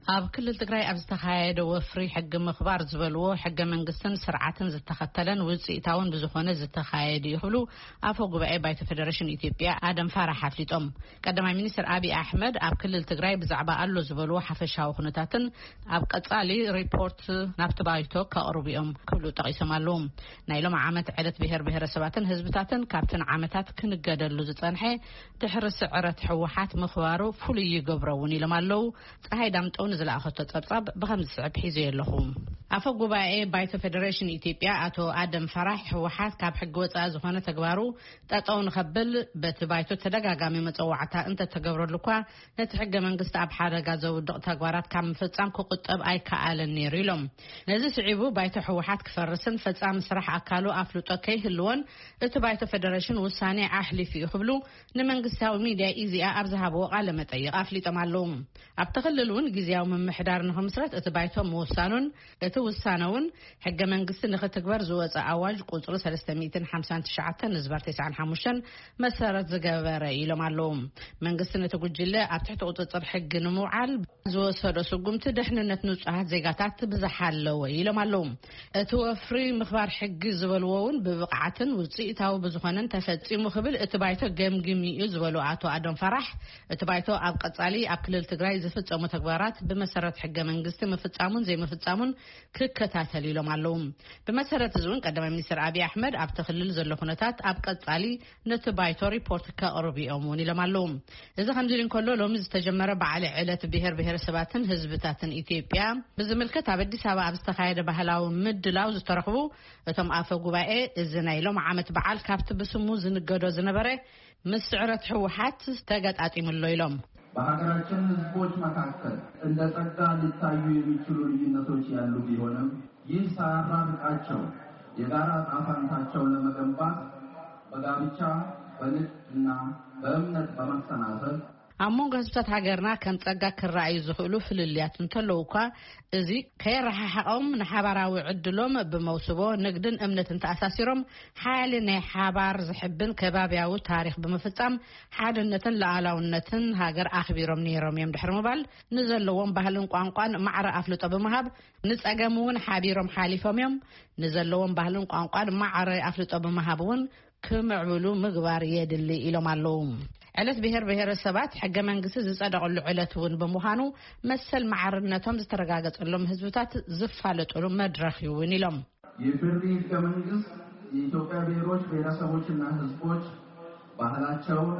ኣብ ክልል ትግራይ ኣብ ዝተኻየደ ወፍሪ ሕጊ ምኽባር ዝበልዎ ሕገ መንግስትን ስርዓትን ዝተኸተለን ውጽኢታውን ብዝኾነ ዝተኻየደ ይኽብሉ ኣፈ ጉባኤ ባይቶ ፌደሬሽን ኢትዮጵያ ኣደም ፋራሕ ኣፍሊጦም ቀዳማይ ሚኒስትር አብይ አሕመድ ኣብ ክልል ትግራይ ብዛዕባ ኣሎ ዝበልዎ ሓፈሻዊ ኩነታትን ኣብ ቀጻሊ ሪፖርት ናብቲ ባይቶ ከቕርቢኦም ክብሉ ጠቒሶም ኣለዉ ናይ ሎም ዓመት ዕለት ብሔር ብሔረሰባትን ህዝብታትን ካብተን ዓመታት ክንገደሉ ዝጸንሐ ድሕሪ ስዕረት ሕወሓት ምኽባሩ ፍሉይ ይገብረውን ኢሎም ኣለዉ ፀሐይ ዳምጠውን ዝለኣኸቶ ጸብጻብ ብኸምዚ ስዕብ ሒዙ የለኹም ኣፈ ጉባኤ ባይቶ ፌደሬሽን ኢትዮጵያ ኣቶ ኣደም ፈራህ ሕወሓት ካብ ሕጊ ወፃኢ ዝኾነ ተግባሩ ጠጠው ንኸብል በቲ ባይቶ ተደጋጋሚ መፀዋዕታ እንተተገብረሉ እኳ ነቲ ሕገ መንግስቲ ኣብ ሓደጋ ዘውድቕ ተግባራት ካብ ምፍጻም ክቁጠብ ኣይከኣለን ነይሩ ኢሎም ነዚ ስዒቡ ባይቶ ሕወሓት ክፈርስን ፈጻሚ ስራሕ ኣካሉ ኣፍልጦ ከይህልዎን እቲ ባይቶ ፌደሬሽን ውሳኔ ኣሕሊፉ ይኽብሉ ንመንግስታዊ ሚድያ ኢዜአ ኣብ ዝሃብዎ ቃለ መጠይቕ ኣፍሊጦም ኣለዉ ኣብ ተኽልል እውን ግዝያዊ ምምሕዳር ንኽምስረት እቲ ባይቶ ምውሳኑን እቲ ውሳነውን ሕገ መንግስቲ ንኽትግበር ዝወፀ ኣዋጅ ቁፅሪ 359/95 መሰረት ዝገበረ ኢሎም ኣለዉ መንግስቲ ነቲ ጉጅለ ኣብ ትሕቲ ቁፅፅር ሕጊ ንምውዓል ዝወሰዶ ስጉምቲ ድሕንነት ንጹሃት ዜጋታት ብዝሓለወ ኢሎም ኣለዉ እቲ ወፍሪ ምኽባር ሕጊ ዝበልዎ እውን ብብቕዓትን ውጽኢታዊ ብዝኾነን ተፈጺሙ ክብል እቲ ባይቶ ገምግም እዩ ዝበሉ ኣቶ ኣደም ፈራህ እቲ ባይቶ ኣብ ቀጻሊ ኣብ ክልል ትግራይ ዝፍጸሙ ተግባራት ብመሰረት ሕገ መንግስቲ ምፍጻሙን ዘይምፍጻሙን ክከታተል ኢሎም ኣለዉ ብመሰረት እውን ቀዳማይ ሚኒስትር አብይ አሕመድ ኣብ ተኽልል ዘሎ ኩነታት ኣብ ቀጻሊ ነቲ ባይቶ ሪፖርት ከቕርቢኦም እውን ኢሎም ኣለዉ እዚ ከምዚ ኢሉ እንከሎ ሎሚ ዝተጀመረ በዓል ዕለት ብሔር ብሔረሰባትን ህዝብታትን ኢትዮጵያ ብዝምልከት ኣብ አዲስ አበባ ኣብ ዝተኻየደ ባህላዊ ምድላው ዝተረኽቡ እቶም ኣፈ ጉባኤ እዚ ናይ ሎም ዓመት በዓል ካብቲ ብስሙ ዝንገዶ ዝነበረ ምስ ስዕረት ሕወሓት ተገጣጢሙሎ ኢሎም በሀገራችን ህዝቦች መካከል እንደ ጸጋ ሊታዩ የሚችሉ ልዩነቶች ያሉ ቢሆንም ይህ ሳያራርቃቸው የጋራ ዕጣ ፈንታቸውን ለመገንባት በጋብቻ በንግድና በእምነት በመሰናሰል ኣሞንጎ ህዝብታት ሃገርና ከም ጸጋ ክረኣዩ ዝኽእሉ ፍልልያት እንተለዉ እኳ እዚ ከይረሓሓቖም ንሓባራዊ ዕድሎም ብመውስቦ ንግድን እምነትን ተኣሳሲሮም ሓያሊ ናይ ሓባር ዝሕብን ከባብያዊ ታሪክ ብምፍጻም ሓድነትን ለኣላውነትን ሃገር ኣኽቢሮም ነይሮም እዮም ድሕሪ ምባል ንዘለዎም ባህልን ቋንቋን ማዕረ ኣፍልጦ ብምሃብ ንጸገም እውን ሓቢሮም ሓሊፎም እዮም ንዘለዎም ባህልን ቋንቋን ማዕረ ኣፍልጦ ብምሃብ እውን ክምዕብሉ ምግባር የድሊ ኢሎም ኣለዉ ዕለት ብሔር ብሔረሰባት ሕገ መንግስቲ ዝጸደቐሉ ዕለት እውን ብምዃኑ መሰል ማዕርነቶም ዝተረጋገጸሎም ህዝብታት ዝፋለጡሉ መድረኽ ይውን ኢሎም የፍርድ ሕገ መንግስት የኢትዮጵያ ብሔሮች ብሔረሰቦችና ህዝቦች ባህላቸውን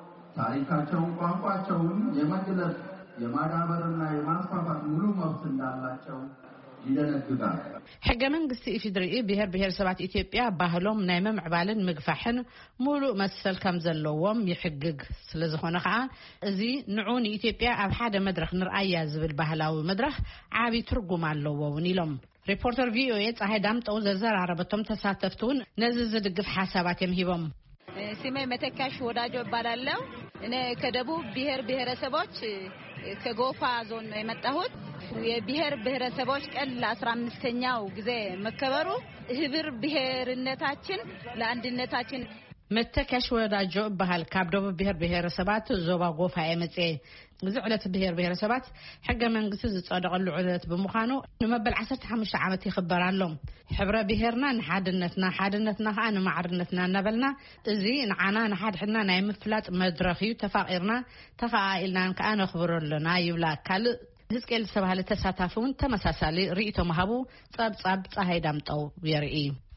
ታሪካቸውን ቋንቋቸውን የመግለጽ የማዳበርና የማስፋፋት ሙሉ መብት እንዳላቸው ይደነግጋል ሕገ መንግስቲ ኢፌድሪ ብሔር ብሔረሰባት ኢትዮጵያ ባህሎም ናይ ምምዕባልን ምግፋሕን ሙሉ መሰል ከም ዘለዎም ይሕግግ ስለዝኾነ ከዓ እዚ ንዑ ንኢትዮጵያ ኣብ ሓደ መድረኽ ንርኣያ ዝብል ባህላዊ መድረኽ ዓቢ ትርጉም ኣለዎ እውን ኢሎም ሪፖርተር ቪኦኤ ፀሐይ ዳምጠው ዘዘራረበቶም ተሳተፍቱን ነዚ ዝድግፍ ሓሳባት የምሂቦም ስሜ መተካሽ ወዳጆ እባላለሁ እኔ ከደቡብ ብሔር ብሔረሰቦች ከጎፋ ዞን ነው የመጣሁት የብሔር ብሔረሰቦች ቀን ለ15ኛው ጊዜ መከበሩ ህብር ብሔርነታችን ለአንድነታችን መተካሽ ወዳጆ ባህል ካብ ደቡብ ብሔር ብሔረሰባት ዞባ ጎፋ የመጽ እዚ ዕለት ብሔር ብሔረሰባት ሕገ መንግስቲ ዝጸደቐሉ ዕለት ብምዃኑ ንመበል 15 ዓመት ይኽበር ኣሎ ሕብረ ብሔርና ንሓድነትና ሓድነትና ከዓ ንማዕርነትና እናበልና እዚ ንዓና ንሓድሕና ናይ ምፍላጥ መድረኽ እዩ ተፋቂርና ተኸኣኢልናን ከዓ ነኽብረሉና ይብላ ካልእ ህዝቅኤል ዝተባህለ ተሳታፊውን ተመሳሳሊ ርእይቶ መሃቡ ጸብጻብ ፀሐይ ዳምጠው የርኢ